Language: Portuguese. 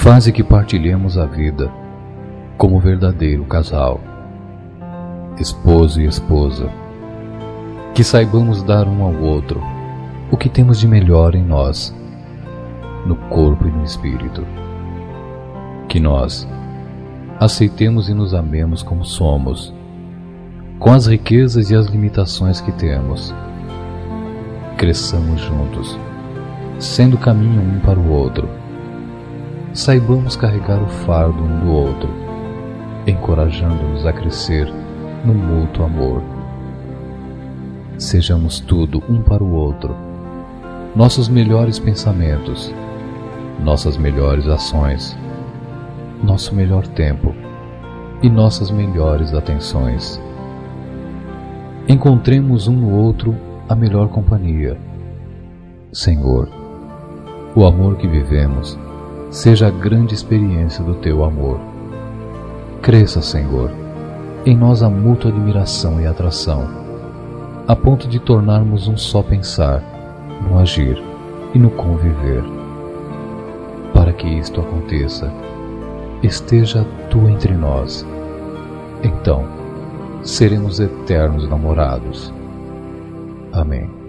Faze que partilhemos a vida como verdadeiro casal, esposo e esposa, que saibamos dar um ao outro o que temos de melhor em nós, no corpo e no espírito, que nós aceitemos e nos amemos como somos, com as riquezas e as limitações que temos. Cresçamos juntos, sendo caminho um para o outro. Saibamos carregar o fardo um do outro, encorajando-nos a crescer no mútuo amor. Sejamos tudo um para o outro, nossos melhores pensamentos, nossas melhores ações, nosso melhor tempo e nossas melhores atenções. Encontremos um no outro a melhor companhia. Senhor, o amor que vivemos seja a grande experiência do Teu amor. Cresça, Senhor, em nós a mútua admiração e atração, a ponto de tornarmos um só pensar, no agir e no conviver. Para que isto aconteça, esteja Tu entre nós. Então, seremos eternos namorados. Amém.